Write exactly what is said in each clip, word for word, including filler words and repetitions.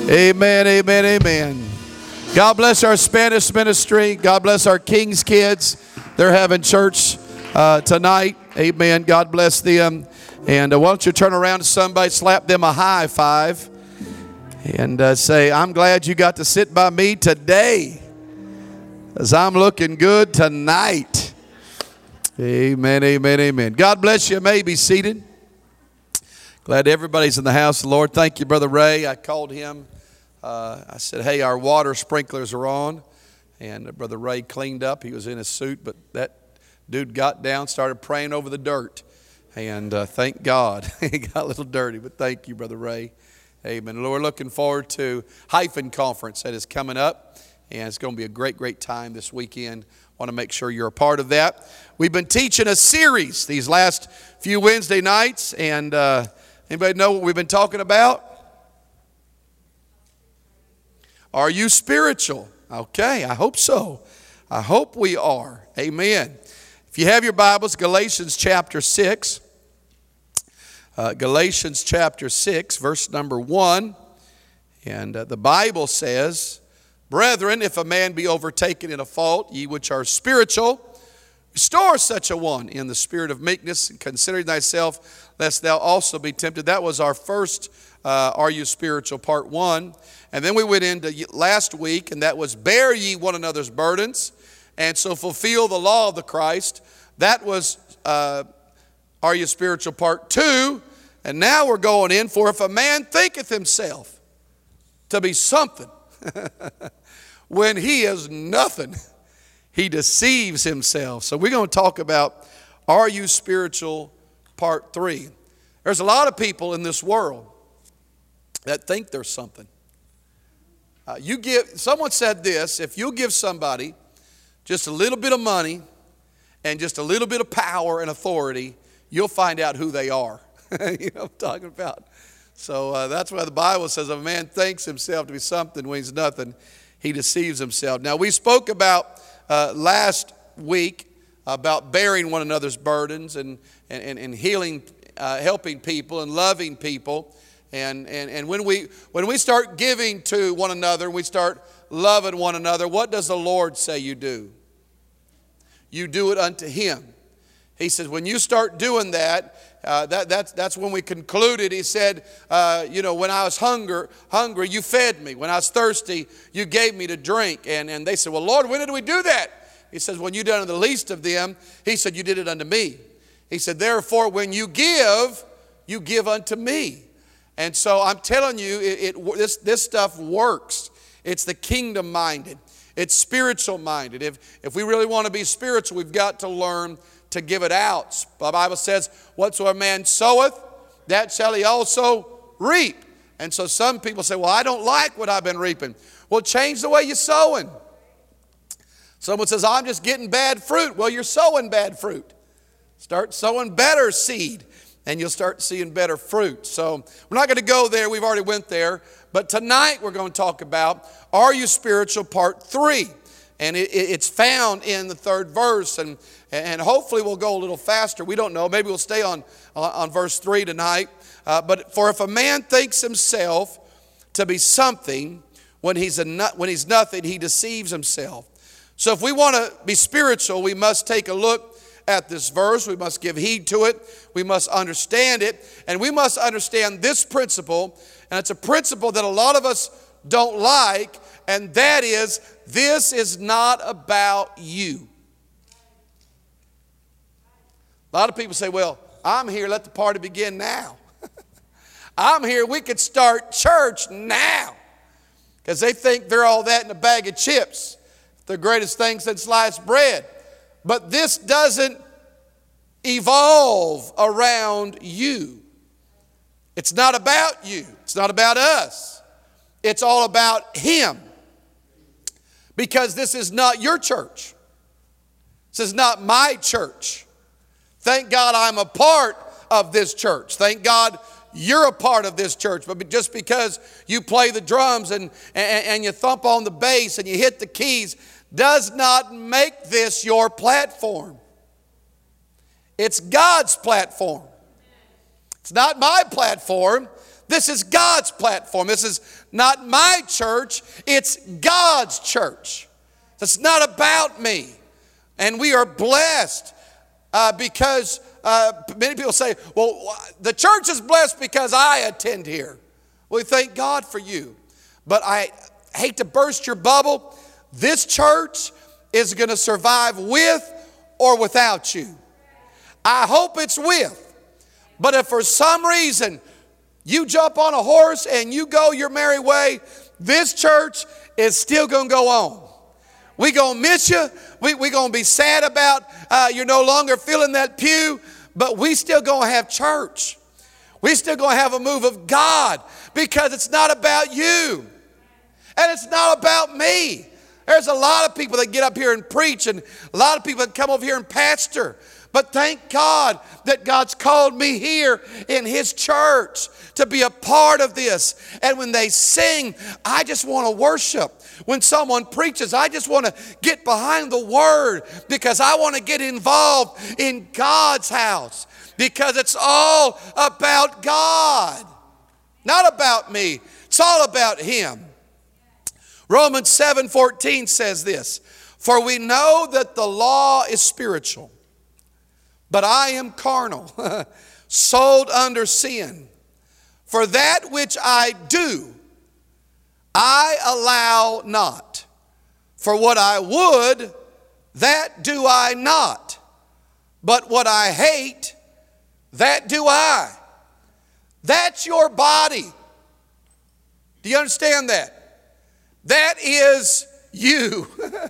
Amen, amen, amen. God bless our Spanish ministry. God bless our King's kids. They're having church uh, tonight. Amen. God bless them. And uh, why don't you turn around to somebody, slap them a high five, and uh, say, I'm glad you got to sit by me today, as I'm looking good tonight. Amen, amen, amen. God bless you. You may be seated. Glad everybody's in the house of the Lord. Thank you, Brother Ray. I called him. Uh, I said, hey, our water sprinklers are on. And uh, Brother Ray cleaned up. He was in his suit, but that dude got down, started praying over the dirt. And uh, thank God he got a little dirty. But thank you, Brother Ray. Amen. We're looking forward to Hyphen Conference that is coming up. And it's going to be a great, great time this weekend. Want to make sure you're a part of that. We've been teaching a series these last few Wednesday nights. And uh, anybody know what we've been talking about? Are you spiritual? Okay, I hope so. I hope we are. Amen. If you have your Bibles, Galatians chapter six. Uh, Galatians chapter six, verse number one. And uh, the Bible says, Brethren, if a man be overtaken in a fault, ye which are spiritual, restore such a one in the spirit of meekness, and considering thyself, lest thou also be tempted. That was our first uh, Are You Spiritual, part one. And then we went into last week, and that was bear ye one another's burdens, and so fulfill the law of the Christ. That was uh, Are You Spiritual, part two. And now we're going in for if a man thinketh himself to be something, when he is nothing, he deceives himself. So we're going to talk about Are You Spiritual, part three. There's a lot of people in this world that think there's something. Uh, you give, someone said this, if you give somebody just a little bit of money and just a little bit of power and authority, you'll find out who they are. You know what I'm talking about? So uh, that's why the Bible says if a man thinks himself to be something when he's nothing, he deceives himself. Now, we spoke about uh, last week about bearing one another's burdens and, and, and healing, uh, helping people and loving people. And, and, and when we when we start giving to one another, we start loving one another, what does the Lord say you do? You do it unto Him. He says when you start doing that, uh, that that's, that's when we concluded. He said, uh, you know, when I was hunger, hungry, you fed me. When I was thirsty, you gave me to drink. And, and they said, well, Lord, when did we do that? He says, when you done it the least of them, He said, you did it unto me. He said, therefore, when you give, you give unto me. And so I'm telling you, it, it this this stuff works. It's the kingdom minded. It's spiritual minded. If if we really want to be spiritual, we've got to learn to give it out. The Bible says, whatsoever man soweth, that shall he also reap. And so some people say, well, I don't like what I've been reaping. Well, change the way you're sowing. Someone says, I'm just getting bad fruit. Well, you're sowing bad fruit. Start sowing better seed, and you'll start seeing better fruit. So we're not going to go there. We've already went there. But tonight we're going to talk about Are You Spiritual, part three. And it, it's found in the third verse. And, and hopefully we'll go a little faster. We don't know. Maybe we'll stay on, on verse three tonight. Uh, but for if a man thinks himself to be something, when he's, a, when he's nothing, he deceives himself. So if we want to be spiritual, we must take a look at this verse. We must give heed to it. We must understand it. And we must understand this principle. And it's a principle that a lot of us don't like. And that is, this is not about you. A lot of people say, well, I'm here. Let the party begin now. I'm here. We could start church now. Because they think they're all that in a bag of chips. The greatest thing since sliced bread. But this doesn't evolve around you. It's not about you. It's not about us. It's all about Him. Because this is not your church. This is not my church. Thank God I'm a part of this church. Thank God you're a part of this church. But just because you play the drums and, and, and you thump on the bass and you hit the keys does not make this your platform. It's God's platform. It's not my platform. This is God's platform. This is not my church. It's God's church. It's not about me. And we are blessed uh, because uh, many people say, well, the church is blessed because I attend here. We thank God for you. But I hate to burst your bubble. This church is going to survive with or without you. I hope it's with. But if for some reason you jump on a horse and you go your merry way, this church is still going to go on. We're going to miss you. We're we going to be sad about uh, you're no longer filling that pew, but we still going to have church. We still going to have a move of God because it's not about you. And it's not about me. There's a lot of people that get up here and preach, and a lot of people that come over here and pastor. But thank God that God's called me here in His church to be a part of this. And when they sing, I just want to worship. When someone preaches, I just want to get behind the Word because I want to get involved in God's house because it's all about God, not about me. It's all about Him. Romans seven fourteen says this, for we know that the law is spiritual, but I am carnal, sold under sin. For that which I do, I allow not. For what I would, that do I not. But what I hate, that do I. That's your body. Do you understand that? That is you.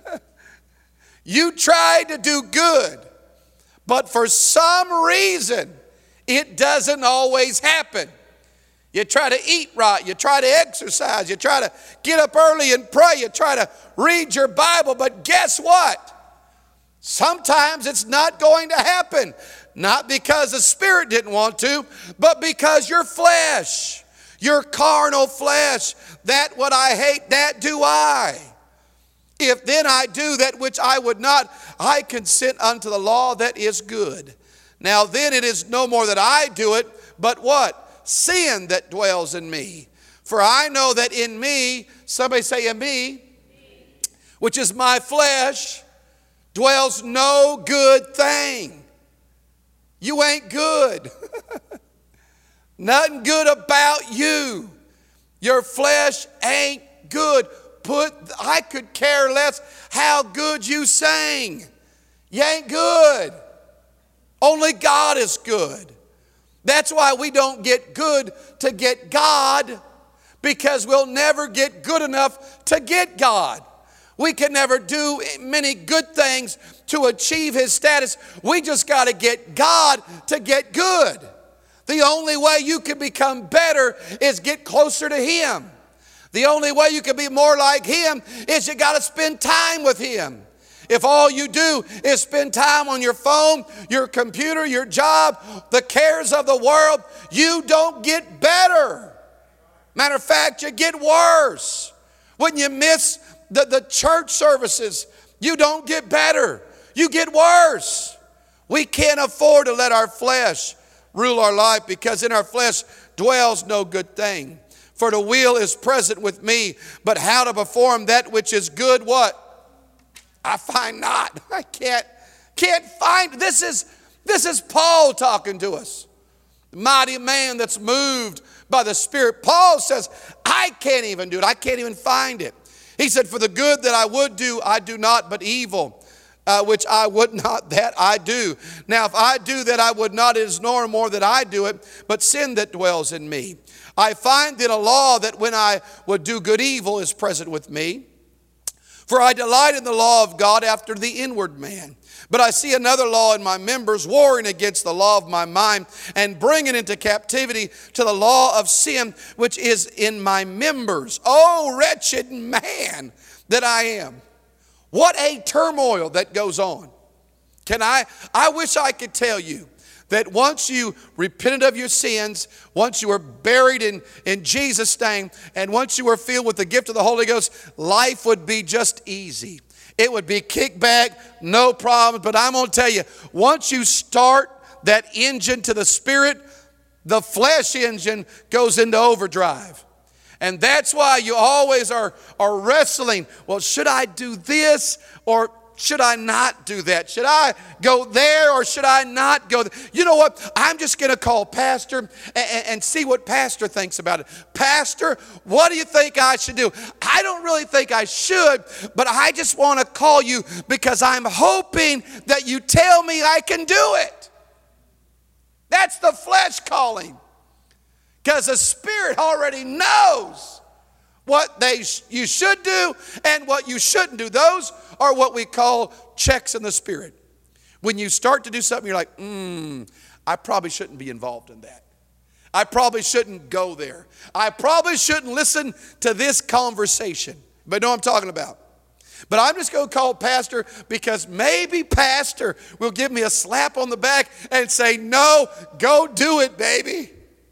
You tried to do good, but for some reason, it doesn't always happen. You try to eat right, you try to exercise, you try to get up early and pray, you try to read your Bible, but guess what? Sometimes it's not going to happen. Not because the Spirit didn't want to, but because your flesh, your carnal flesh, that what I hate, that do I. If then I do that which I would not, I consent unto the law that is good. Now then it is no more that I do it, but what? Sin that dwells in me. For I know that in me, somebody say in me, which is my flesh, dwells no good thing. You ain't good. Nothing good about you. Your flesh ain't good. Put, I could care less how good you sing. You ain't good. Only God is good. That's why we don't get good to get God, because we'll never get good enough to get God. We can never do many good things to achieve His status. We just got to get God to get good. The only way you can become better is get closer to Him. The only way you can be more like Him is you got to spend time with Him. If all you do is spend time on your phone, your computer, your job, the cares of the world, you don't get better. Matter of fact, you get worse. When you miss the, the church services, you don't get better. You get worse. We can't afford to let our flesh rule our life, because in our flesh dwells no good thing. For the will is present with me, but how to perform that which is good, what? I find not. I can't, can't find. This is, this is Paul talking to us. The mighty man that's moved by the Spirit. Paul says, I can't even do it. I can't even find it. He said, for the good that I would do, I do not, but evil, uh, which I would not, that I do. Now, if I do that I would not, it is no more that I do it, but sin that dwells in me. I find in a law that when I would do good, evil is present with me. For I delight in the law of God after the inward man. But I see another law in my members, warring against the law of my mind, and bringing into captivity to the law of sin, which is in my members. Oh, wretched man that I am. What a turmoil that goes on. Can I, I wish I could tell you that once you repented of your sins, once you were buried in, in Jesus' name, and once you were filled with the gift of the Holy Ghost, life would be just easy. It would be kickback, no problems. But I'm going to tell you, once you start that engine to the Spirit, the flesh engine goes into overdrive. And that's why you always are, are wrestling. Well, should I do this or should I not do that? Should I go there or should I not go there? You know what? I'm just going to call Pastor and, and see what Pastor thinks about it. Pastor, what do you think I should do? I don't really think I should, but I just want to call you because I'm hoping that you tell me I can do it. That's the flesh calling. Because the Spirit already knows what they sh- you should do and what you shouldn't do. Those are what we call checks in the Spirit. When you start to do something, you're like, hmm, I probably shouldn't be involved in that. I probably shouldn't go there. I probably shouldn't listen to this conversation. But know what I'm talking about. But I'm just going to call Pastor because maybe Pastor will give me a slap on the back and say, no, go do it, baby.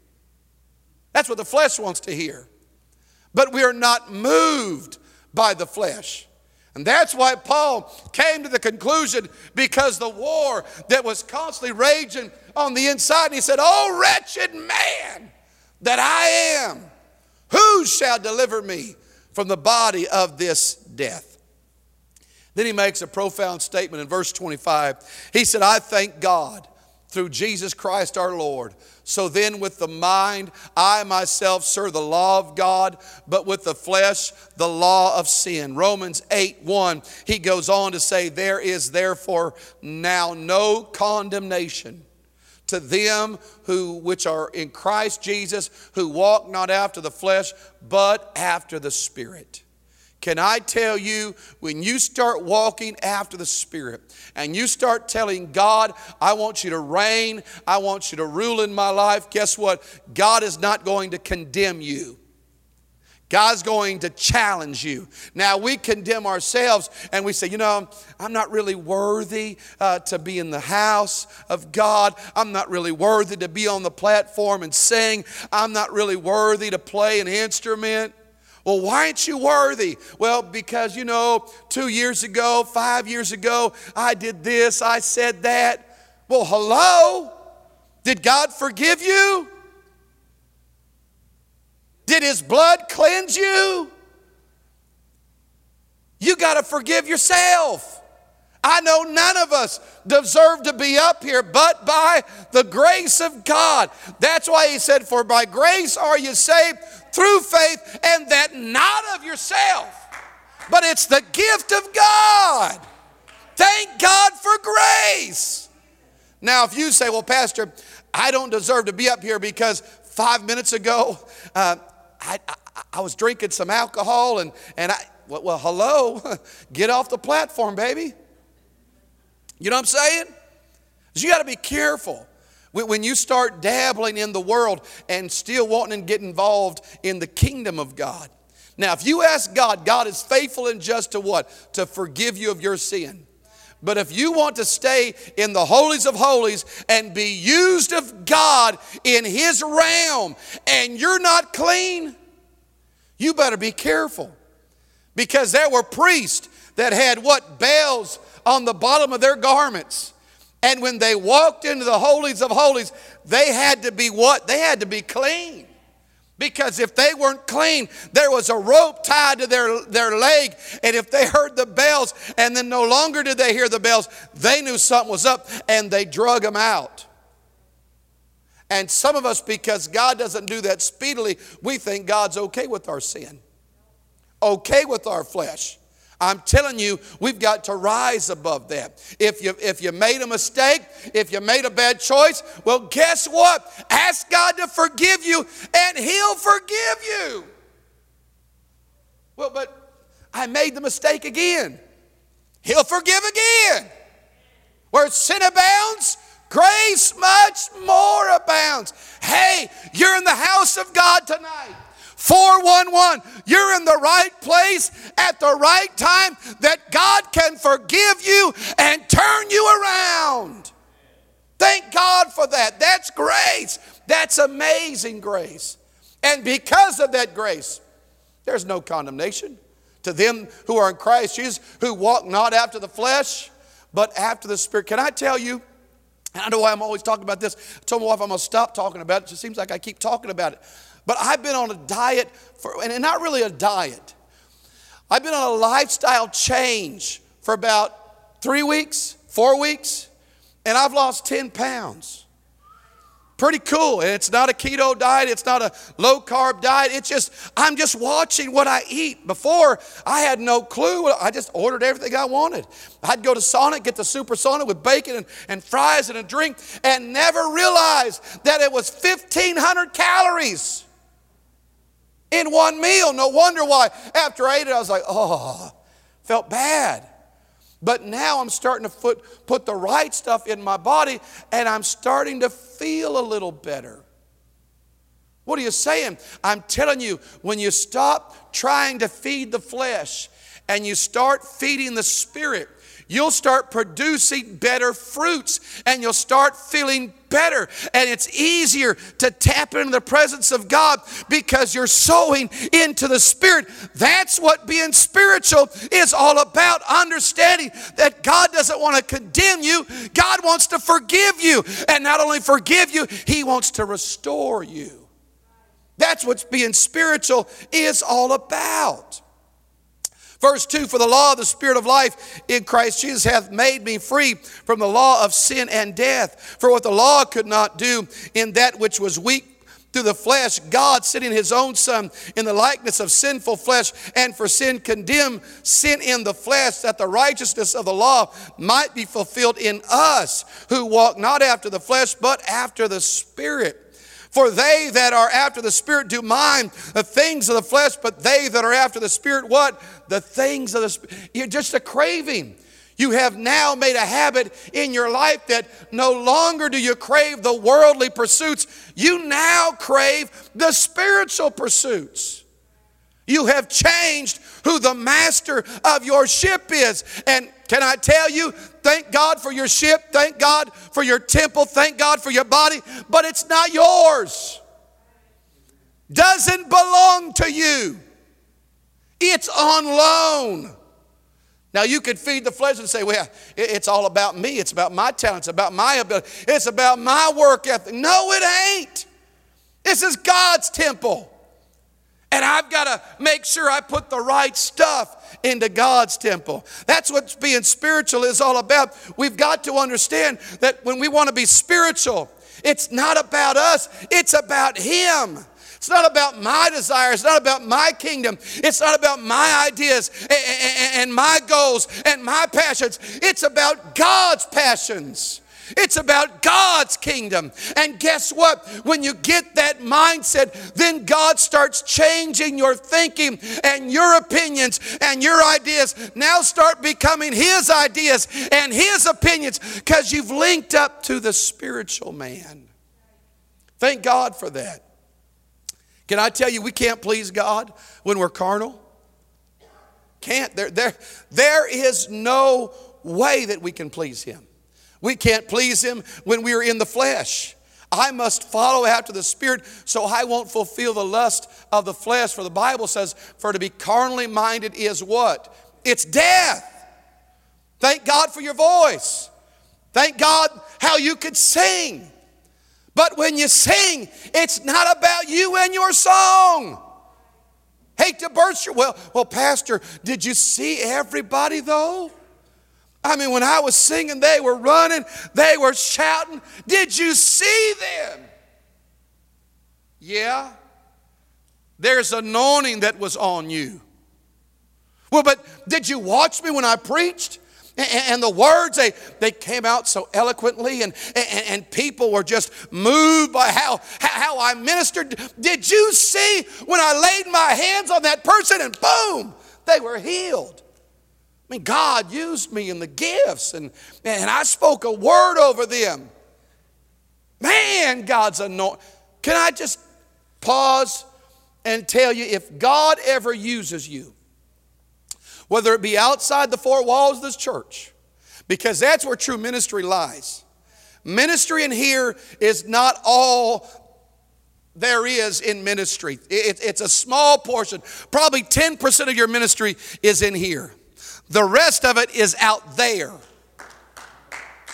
That's what the flesh wants to hear. But we are not moved by the flesh. And that's why Paul came to the conclusion, because the war that was constantly raging on the inside, and he said, oh, wretched man that I am, who shall deliver me from the body of this death? Then he makes a profound statement in verse twenty-five. He said, I thank God through Jesus Christ our Lord. So then with the mind, I myself serve the law of God, but with the flesh, the law of sin. Romans eight one, he goes on to say, there is therefore now no condemnation to them who which are in Christ Jesus, who walk not after the flesh, but after the Spirit. Can I tell you, when you start walking after the Spirit and you start telling God, I want you to reign, I want you to rule in my life, guess what? God is not going to condemn you. God's going to challenge you. Now, we condemn ourselves and we say, you know, I'm not really worthy uh, to be in the house of God. I'm not really worthy to be on the platform and sing. I'm not really worthy to play an instrument. Well, why aren't you worthy? Well, because, you know, two years ago, five years ago, I did this, I said that. Well, hello? Did God forgive you? Did His blood cleanse you? You got to forgive yourself. I know none of us deserve to be up here, but by the grace of God. That's why he said, for by grace are you saved through faith, and that not of yourself, but it's the gift of God. Thank God for grace. Now, if you say, well, Pastor, I don't deserve to be up here because five minutes ago, uh, I, I, I was drinking some alcohol and, and I, well, well, hello, get off the platform, baby. You know what I'm saying? You got to be careful when you start dabbling in the world and still wanting to get involved in the kingdom of God. Now, if you ask God, God is faithful and just to what? To forgive you of your sin. But if you want to stay in the holies of holies and be used of God in His realm and you're not clean, you better be careful. Because there were priests that had what? Bells on the bottom of their garments. And when they walked into the holies of holies, they had to be what? They had to be clean. Because if they weren't clean, there was a rope tied to their, their leg. And if they heard the bells and then no longer did they hear the bells, they knew something was up and they drug them out. And some of us, because God doesn't do that speedily, we think God's okay with our sin. Okay with our flesh. I'm telling you, we've got to rise above that. If you, if you made a mistake, if you made a bad choice, well, guess what? Ask God to forgive you and He'll forgive you. Well, but I made the mistake again. He'll forgive again. Where sin abounds, grace much more abounds. Hey, you're in the house of God tonight. four one one, you're in the right place at the right time that God can forgive you and turn you around. Thank God for that. That's grace. That's amazing grace. And because of that grace, there's no condemnation to them who are in Christ Jesus, who walk not after the flesh, but after the Spirit. Can I tell you, And I know why I'm always talking about this. I told my wife I'm going to stop talking about it. It just seems like I keep talking about it. But I've been on a diet, for, and not really a diet. I've been on a lifestyle change for about three weeks, four weeks, and I've lost ten pounds. Pretty cool. And it's not a keto diet. It's not a low carb diet. It's just, I'm just watching what I eat. Before, I had no clue. I just ordered everything I wanted. I'd go to Sonic, get the Super Sonic with bacon and, and fries and a drink, and never realized that it was fifteen hundred calories in one meal. No wonder why after I ate it, I was like, oh, felt bad. But now I'm starting to put, put the right stuff in my body, and I'm starting to feel a little better. What are you saying? I'm telling you, when you stop trying to feed the flesh and you start feeding the Spirit, you'll start producing better fruits, and you'll start feeling better. And it's easier to tap into the presence of God because you're sowing into the Spirit. That's what being spiritual is all about. Understanding that God doesn't want to condemn you. God wants to forgive you. And not only forgive you, He wants to restore you. That's what being spiritual is all about. Verse two, for the law of the Spirit of life in Christ Jesus hath made me free from the law of sin and death. For what the law could not do in that which was weak through the flesh, God sending His own Son in the likeness of sinful flesh, and for sin condemned sin in the flesh, that the righteousness of the law might be fulfilled in us, who walk not after the flesh, but after the Spirit. For they that are after the Spirit do mind the things of the flesh, but they that are after the Spirit, what? The things of the Spirit. You're just a craving. You have now made a habit in your life that no longer do you crave the worldly pursuits. You now crave the spiritual pursuits. You have changed who the master of your ship is. And can I tell you, thank God for your ship, thank God for your temple, thank God for your body, but it's not yours. Doesn't belong to you. It's on loan. Now you could feed the flesh and say, well, it's all about me. It's about my talents, it's about my ability. It's about my work ethic. No, it ain't. This is God's temple. And I've got to make sure I put the right stuff into God's temple. That's what being spiritual is all about. We've got to understand that when we want to be spiritual, it's not about us, it's about Him. It's not about my desires. It's not about my kingdom. It's not about my ideas and my goals and my passions. It's about God's passions. It's about God's kingdom. And guess what? When you get that mindset, then God starts changing your thinking, and your opinions and your ideas now start becoming His ideas and His opinions, because you've linked up to the spiritual man. Thank God for that. Can I tell you, we can't please God when we're carnal? Can't. There, there, there is no way that we can please Him. We can't please Him when we are in the flesh. I must follow after the Spirit so I won't fulfill the lust of the flesh. For the Bible says, for to be carnally minded is what? It's death. Thank God for your voice. Thank God how you could sing. But when you sing, it's not about you and your song. Hate to burst your, well, well, Pastor, did you see everybody though? I mean, when I was singing, they were running, they were shouting. Did you see them? Yeah. There's anointing that was on you. Well, but did you watch me when I preached? And the words, they, they came out so eloquently, and, and, and people were just moved by how, how I ministered. Did you see when I laid my hands on that person and boom, they were healed? I mean, God used me in the gifts, and, and I spoke a word over them. Man, God's anointing. Can I just pause and tell you, if God ever uses you, whether it be outside the four walls of this church, because that's where true ministry lies. Ministry in here is not all there is in ministry. It, it's a small portion. Probably ten percent of your ministry is in here. The rest of it is out there.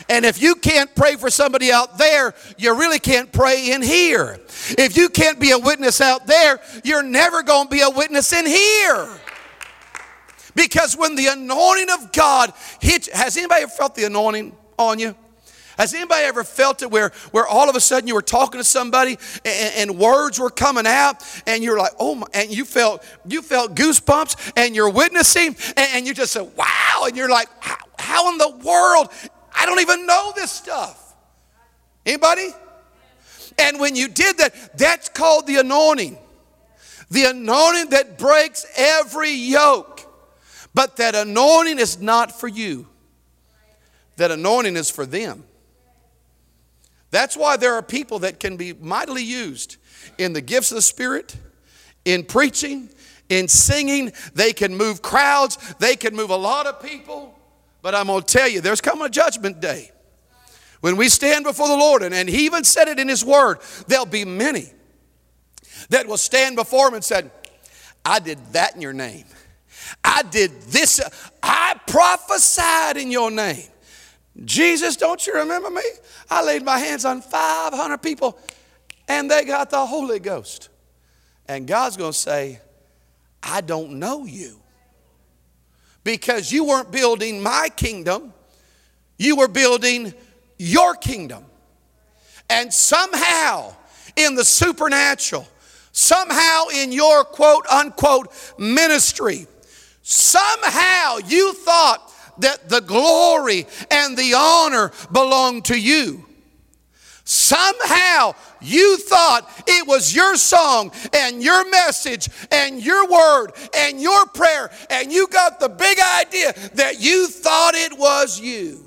And if you can't pray for somebody out there, you really can't pray in here. If you can't be a witness out there, you're never going to be a witness in here. Because when the anointing of God hits, has anybody ever felt the anointing on you? Has anybody ever felt it where, where all of a sudden you were talking to somebody and, and words were coming out and you're like, oh my, and you felt you felt goosebumps and you're witnessing and, and you just said, wow, and you're like, how, how in the world? I don't even know this stuff. Anybody? And when you did that, that's called the anointing. The anointing that breaks every yoke. But that anointing is not for you. That anointing is for them. That's why there are people that can be mightily used in the gifts of the Spirit, in preaching, in singing. They can move crowds. They can move a lot of people. But I'm going to tell you, there's coming a judgment day when we stand before the Lord. And, and he even said it in his word. There'll be many that will stand before him and said, I did that in your name. I did this. I prophesied in your name. Jesus, don't you remember me? I laid my hands on five hundred people and they got the Holy Ghost. And God's going to say, I don't know you. Because you weren't building my kingdom. You were building your kingdom. And somehow in the supernatural, somehow in your quote unquote ministry, somehow you thought that the glory and the honor belonged to you. Somehow you thought it was your song and your message and your word and your prayer, and you got the big idea that you thought it was you.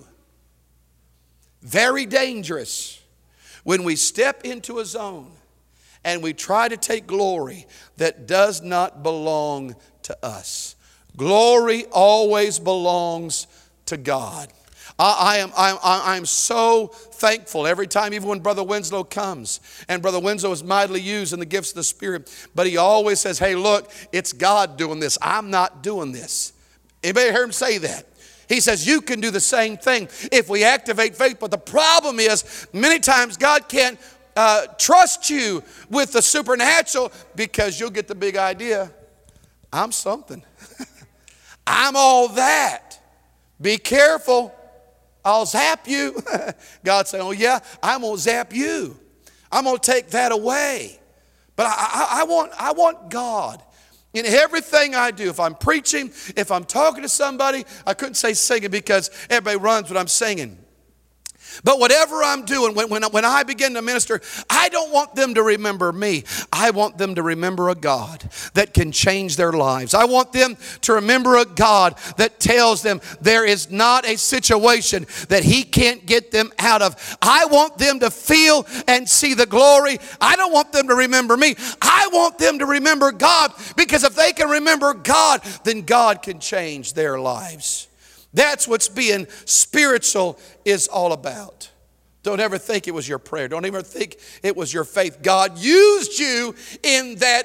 Very dangerous when we step into a zone and we try to take glory that does not belong to us. Glory always belongs to God. I, I am I, I, I'm so thankful every time, even when Brother Winslow comes. And Brother Winslow is mightily used in the gifts of the Spirit. But he always says, hey, look, it's God doing this. I'm not doing this. Anybody hear him say that? He says, you can do the same thing if we activate faith. But the problem is, many times God can't uh, trust you with the supernatural because you'll get the big idea. I'm something. I'm all that. Be careful. I'll zap you. God saying, oh yeah, I'm going to zap you. I'm going to take that away. But I, I, I, want, I want God in everything I do. If I'm preaching, if I'm talking to somebody, I couldn't say singing because everybody runs when I'm singing. But whatever I'm doing, when, when, when I begin to minister, I don't want them to remember me. I want them to remember a God that can change their lives. I want them to remember a God that tells them there is not a situation that he can't get them out of. I want them to feel and see the glory. I don't want them to remember me. I want them to remember God, because if they can remember God, then God can change their lives. That's what's being spiritual is all about. Don't ever think it was your prayer. Don't ever think it was your faith. God used you in that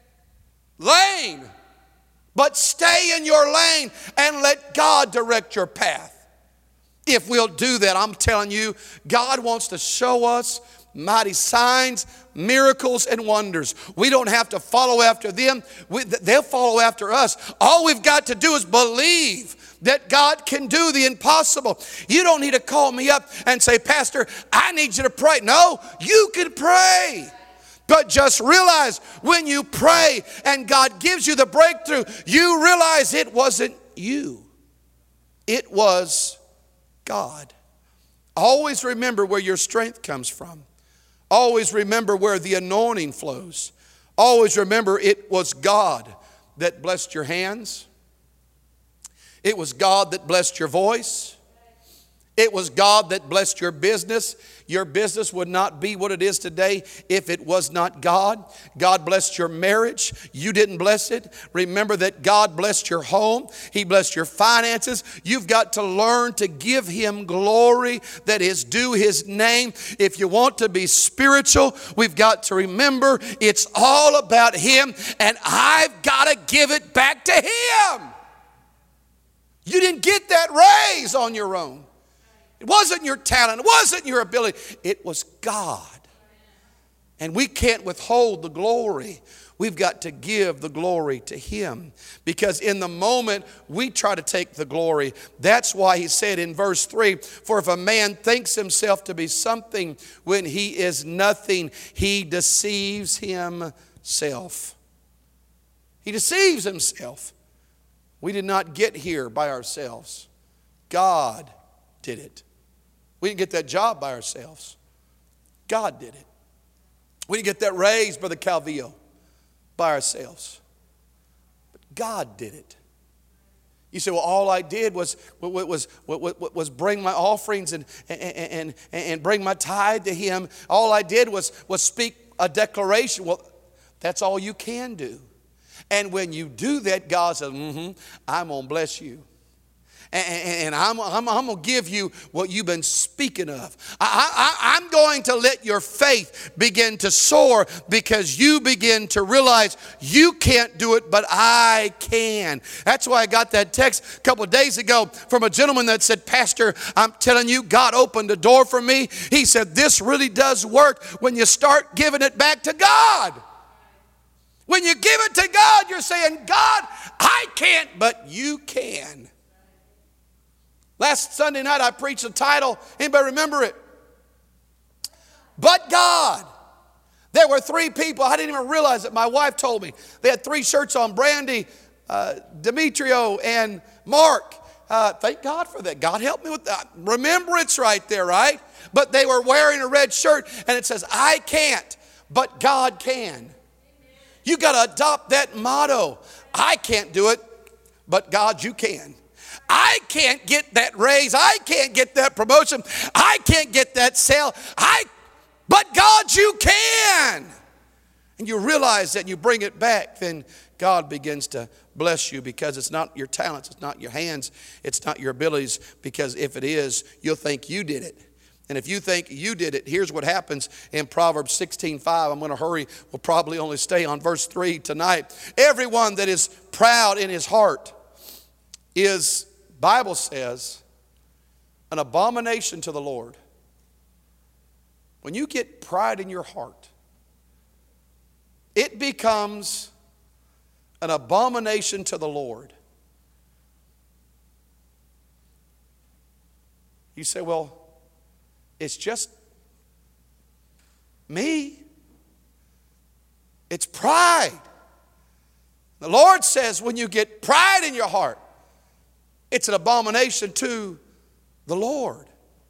lane. But stay in your lane and let God direct your path. If we'll do that, I'm telling you, God wants to show us mighty signs, miracles, and wonders. We don't have to follow after them. We, they'll follow after us. All we've got to do is believe that God can do the impossible. You don't need to call me up and say, Pastor, I need you to pray. No, you can pray. But just realize when you pray and God gives you the breakthrough, you realize it wasn't you. It was God. Always remember where your strength comes from. Always remember where the anointing flows. Always remember it was God that blessed your hands. It was God that blessed your voice. It was God that blessed your business. Your business would not be what it is today if it was not God. God blessed your marriage. You didn't bless it. Remember that God blessed your home. He blessed your finances. You've got to learn to give Him glory that is due His name. If you want to be spiritual, we've got to remember it's all about Him, and I've got to give it back to Him. You didn't get that raise on your own. It wasn't your talent. It wasn't your ability. It was God. And we can't withhold the glory. We've got to give the glory to Him. Because in the moment we try to take the glory, that's why He said in verse three, for if a man thinks himself to be something when he is nothing, he deceives himself. He deceives himself. We did not get here by ourselves. God did it. We didn't get that job by ourselves. God did it. We didn't get that raise, Brother Calvillo, by ourselves. But God did it. You say, well, all I did was, was, was, was bring my offerings and, and, and, and bring my tithe to Him. All I did was, was speak a declaration. Well, that's all you can do. And when you do that, God says, mm-hmm, I'm going to bless you. And I'm, I'm, I'm going to give you what you've been speaking of. I, I, I'm going to let your faith begin to soar because you begin to realize you can't do it, but I can. That's why I got that text a couple of days ago from a gentleman that said, Pastor, I'm telling you, God opened a door for me. He said, this really does work when you start giving it back to God. When you give it to God, you're saying, God, I can't, but you can. Last Sunday night I preached the title, anybody remember it? But God. There were three people, I didn't even realize it, my wife told me. They had three shirts on, Brandy, uh, Demetrio, and Mark. Uh, thank God for that. God help me with that. Remembrance right there, right? But they were wearing a red shirt and it says, I can't, but God can. You got to adopt that motto. I can't do it, but God, you can. I can't get that raise. I can't get that promotion. I can't get that sale. I, but God, you can. And you realize that and you bring it back, then God begins to bless you because it's not your talents, it's not your hands, it's not your abilities, because if it is, you'll think you did it. And if you think you did it, here's what happens in Proverbs sixteen five. I'm going to hurry. We'll probably only stay on verse three tonight. Everyone that is proud in his heart is, Bible says, an abomination to the Lord. When you get pride in your heart, it becomes an abomination to the Lord. You say, well, it's just me. It's pride. The Lord says when you get pride in your heart, it's an abomination to the Lord.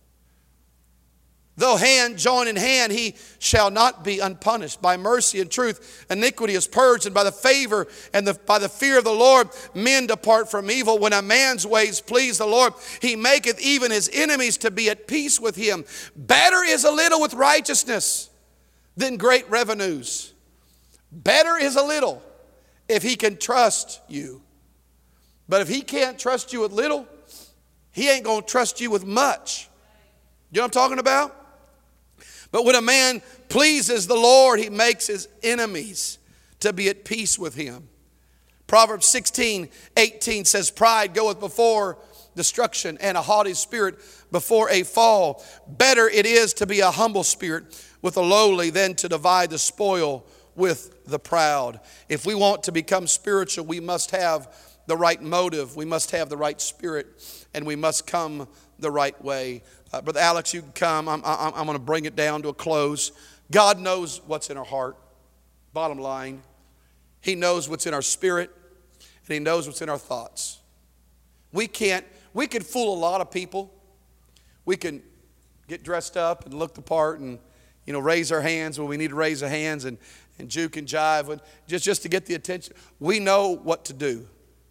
Though hand join in hand, he shall not be unpunished. By mercy and truth, iniquity is purged, and by the favor and the, by the fear of the Lord, men depart from evil. When a man's ways please the Lord, he maketh even his enemies to be at peace with him. Better is a little with righteousness than great revenues. Better is a little if he can trust you. But if he can't trust you with little, he ain't going to trust you with much. You know what I'm talking about? But when a man pleases the Lord, he makes his enemies to be at peace with him. Proverbs sixteen eighteen says, pride goeth before destruction, and a haughty spirit before a fall. Better it is to be a humble spirit with the lowly than to divide the spoil with the proud. If we want to become spiritual, we must have the right motive, we must have the right spirit, and we must come the right way. Uh, Brother Alex, you can come. I'm, I'm, I'm going to bring it down to a close. God knows what's in our heart. Bottom line, He knows what's in our spirit, and He knows what's in our thoughts. We can't, we can fool a lot of people. We can get dressed up and look the part and, you know, raise our hands when we need to raise our hands and, and juke and jive and just, just to get the attention. We know what to do.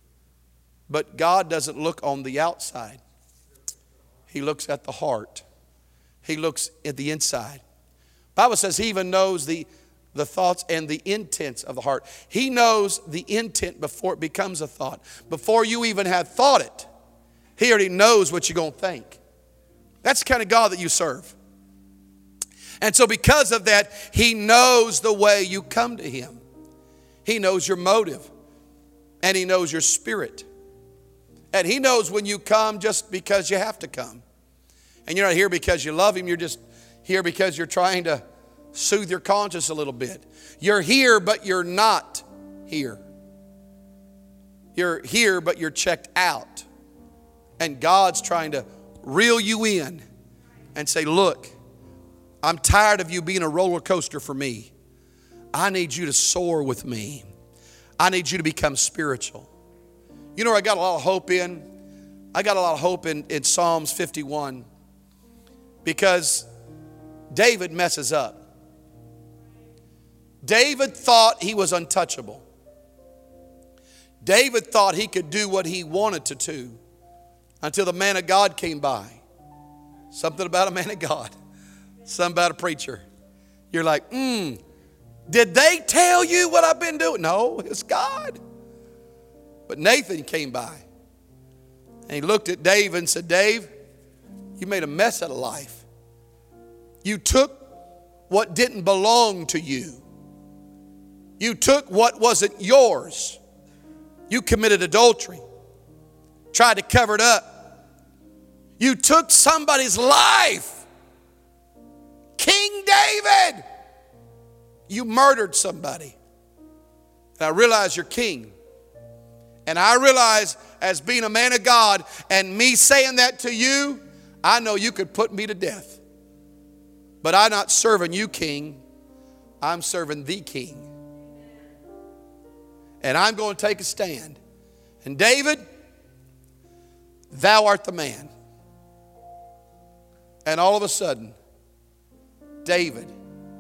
But God doesn't look on the outside. He looks at the heart. He looks at the inside. The Bible says He even knows the, the thoughts and the intents of the heart. He knows the intent before it becomes a thought. Before you even have thought it, He already knows what you're going to think. That's the kind of God that you serve. And so because of that, He knows the way you come to Him. He knows your motive. And He knows your spirit. And He knows when you come just because you have to come. And you're not here because you love him. You're just here because you're trying to soothe your conscience a little bit. You're here, but you're not here. You're here, but you're checked out. And God's trying to reel you in and say, look, I'm tired of you being a roller coaster for me. I need you to soar with me. I need you to become spiritual. You know where I got a lot of hope in? I got a lot of hope in, in Psalms fifty-one. Because David messes up. David thought he was untouchable. David thought he could do what he wanted to do until the man of God came by. Something about a man of God. Something about a preacher. You're like, hmm, did they tell you what I've been doing? No, it's God. But Nathan came by. And he looked at Dave and said, Dave, you made a mess out of life. You took what didn't belong to you. You took what wasn't yours. You committed adultery. Tried to cover it up. You took somebody's life. King David. You murdered somebody. And I realize you're king. And I realize as being a man of God and me saying that to you, I know you could put me to death. But I'm not serving you, king. I'm serving the king. And I'm going to take a stand. And David, thou art the man. And all of a sudden, David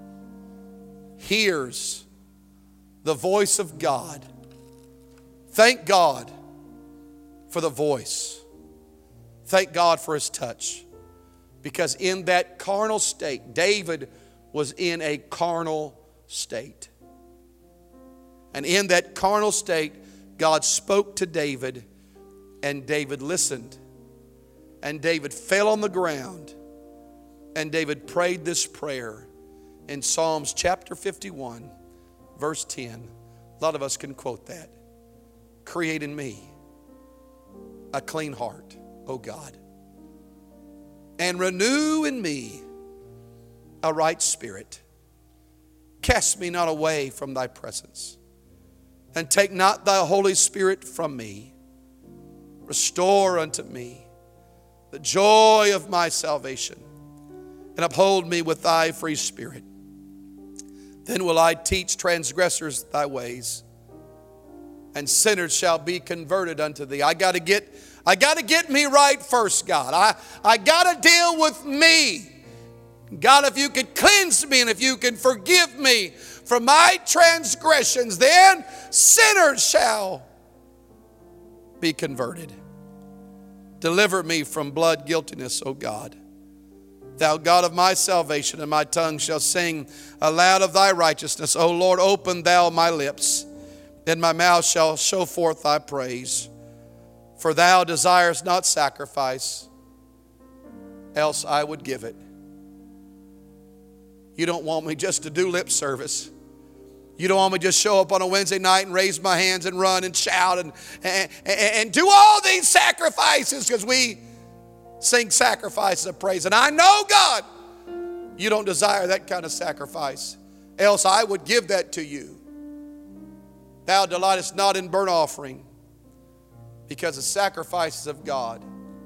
hears the voice of God. Thank God for the voice. Thank God for his touch. Because in that carnal state, David was in a carnal state. And in that carnal state, God spoke to David, and David listened. And David fell on the ground, and David prayed this prayer in Psalms chapter fifty-one, verse ten. A lot of us can quote that. Create in me a clean heart, O God, and renew in me a right spirit. Cast me not away from thy presence, and take not thy Holy Spirit from me. Restore unto me the joy of my salvation, and uphold me with thy free spirit. Then will I teach transgressors thy ways, and sinners shall be converted unto thee. I got to get I got to get me right first, God. I, I got to deal with me. God, if you could cleanse me and if you can forgive me from my transgressions, then sinners shall be converted. Deliver me from blood guiltiness, O God. Thou God of my salvation, and my tongue shall sing aloud of thy righteousness. O Lord, open thou my lips, and my mouth shall show forth thy praise. For thou desirest not sacrifice, else I would give it. You don't want me just to do lip service. You don't want me to just show up on a Wednesday night and raise my hands and run and shout and, and, and, and do all these sacrifices, because we sing sacrifices of praise. And I know, God, you don't desire that kind of sacrifice, else I would give that to you. Thou delightest not in burnt offering, because the sacrifices of God.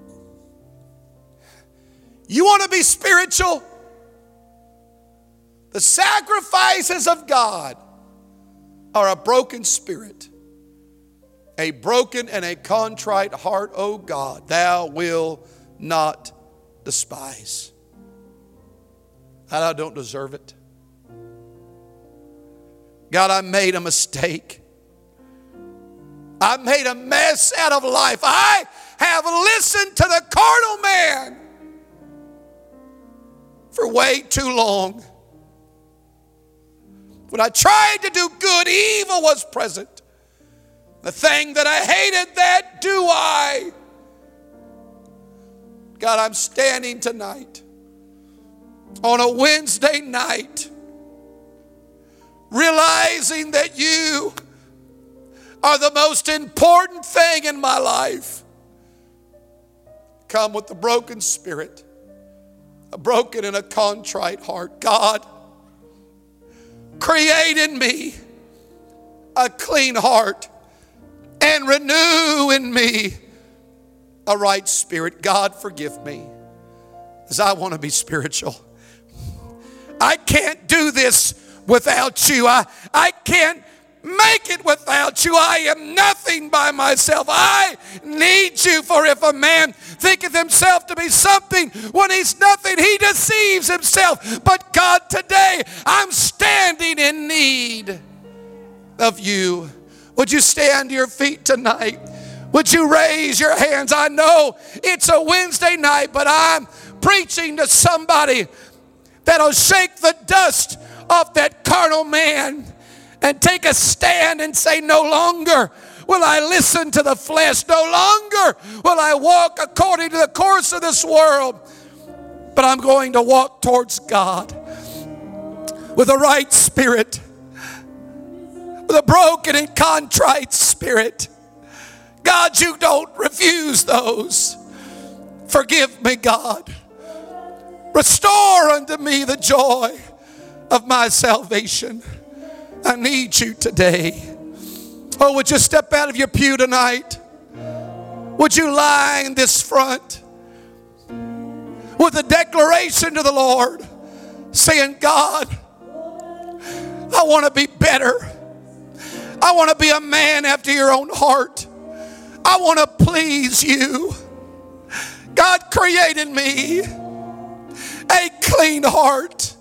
You want to be spiritual? The sacrifices of God are a broken spirit, a broken and a contrite heart, O God, thou will not despise. God, I don't deserve it. God, I made a mistake. I made a mess out of life. I have listened to the carnal man for way too long. When I tried to do good, evil was present. The thing that I hated, that do I. God, I'm standing tonight on a Wednesday night, realizing that you are the most important thing in my life. Come with the broken spirit. a broken and a contrite heart. God, create in me a clean heart and renew in me a right spirit. God, forgive me, as I want to be spiritual. I can't do this without you. I, I can't make it without you. I am nothing by myself. I need you. For if a man thinketh himself to be something when he's nothing, he deceives himself. But God, today I'm standing in need of you. Would you stand to your feet tonight? Would you raise your hands? I know it's a Wednesday night, but I'm preaching to somebody that'll shake the dust off that carnal man and take a stand and say, no longer will I listen to the flesh. No longer will I walk according to the course of this world, but I'm going to walk towards God with a right spirit, with a broken and contrite spirit. God, you don't refuse those. Forgive me, God. Restore unto me the joy of my salvation. I need you today. Oh, would you step out of your pew tonight? Would you line this front with a declaration to the Lord, saying, God, I want to be better. I want to be a man after your own heart. I want to please you. God, create in me a clean heart.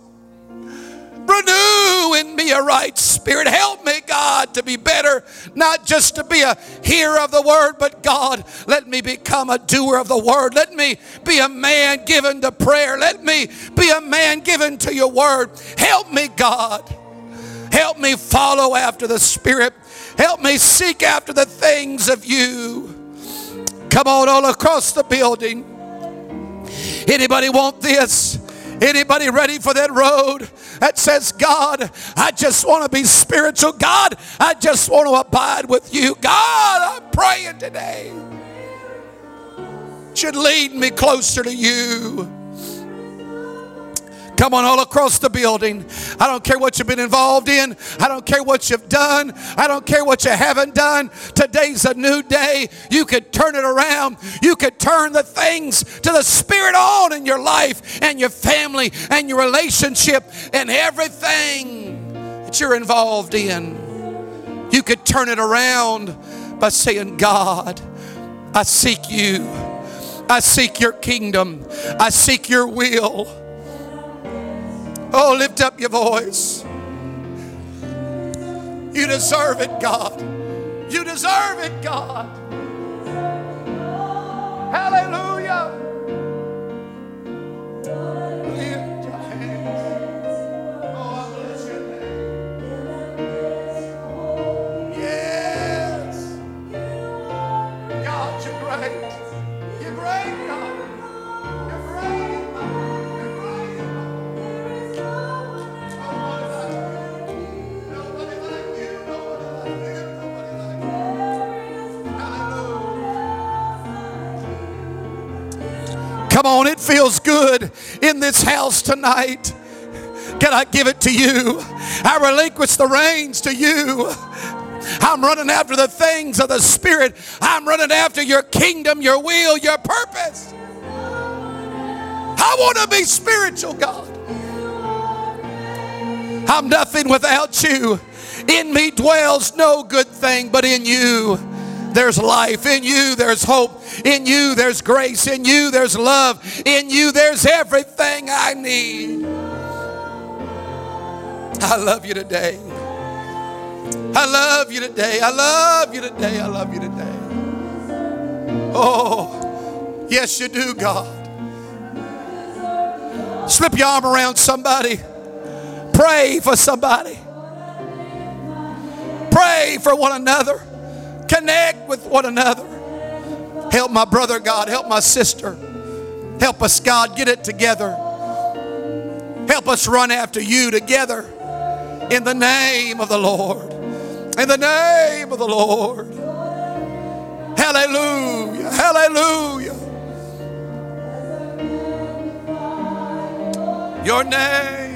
Renew in me a right spirit. Help me, God, to be better, not just to be a hearer of the word, but God, let me become a doer of the word. Let me be a man given to prayer. Let me be a man given to your word. Help me, God. Help me follow after the Spirit. Help me seek after the things of you. Come on, all across the building. Anybody want this? Anybody ready for that road that says, God, I just want to be spiritual. God, I just want to abide with you. God, I'm praying today. Should lead me closer to you. Come on, all across the building. I don't care what you've been involved in. I don't care what you've done. I don't care what you haven't done. Today's a new day. You could turn it around. You could turn the things to the Spirit on in your life and your family and your relationship and everything that you're involved in. You could turn it around by saying, God, I seek you. I seek your kingdom. I seek your will. Oh, lift up your voice. You deserve it, God. You deserve it, God. Hallelujah. Lift your hands. Oh, I bless your name. Yes. God, you're great. You're great, God. You're great. Come on, it feels good in this house tonight. Can I give it to you? I relinquish the reins to you. I'm running after the things of the Spirit. I'm running after your kingdom, your will, your purpose. I want to be spiritual, God. I'm nothing without you. In me dwells no good thing, but in you there's life. In you there's hope. In you there's grace. In you there's love. In you there's everything I need. I love you today. I love you today. I love you today. I love you today. Oh, yes you do, God. Slip your arm around somebody. Pray for somebody. Pray for one another. Connect with one another. Help my brother, God. Help my sister. Help us, God, get it together. Help us run after you together. In the name of the Lord. In the name of the Lord. Hallelujah. Hallelujah. Your name.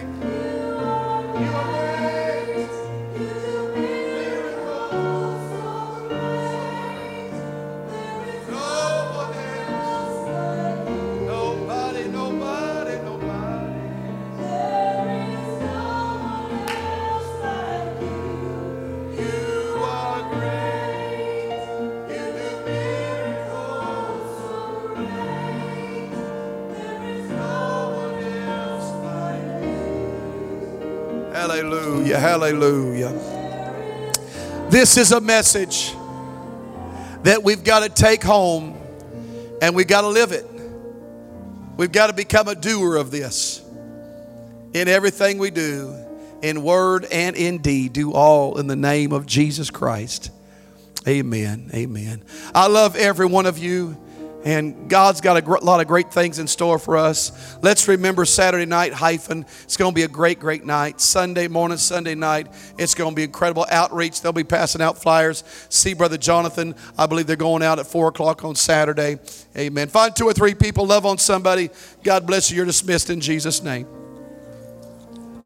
Hallelujah, hallelujah. This is a message that we've got to take home and we've got to live it. We've got to become a doer of this. In everything we do, in word and in deed, do all in the name of Jesus Christ. Amen, amen. I love every one of you. And God's got a gr- lot of great things in store for us. Let's remember Saturday night, hyphen. It's going to be a great, great night. Sunday morning, Sunday night, it's going to be incredible outreach. They'll be passing out flyers. See Brother Jonathan. I believe they're going out at four o'clock on Saturday. Amen. Find two or three people. Love on somebody. God bless you. You're dismissed in Jesus' name.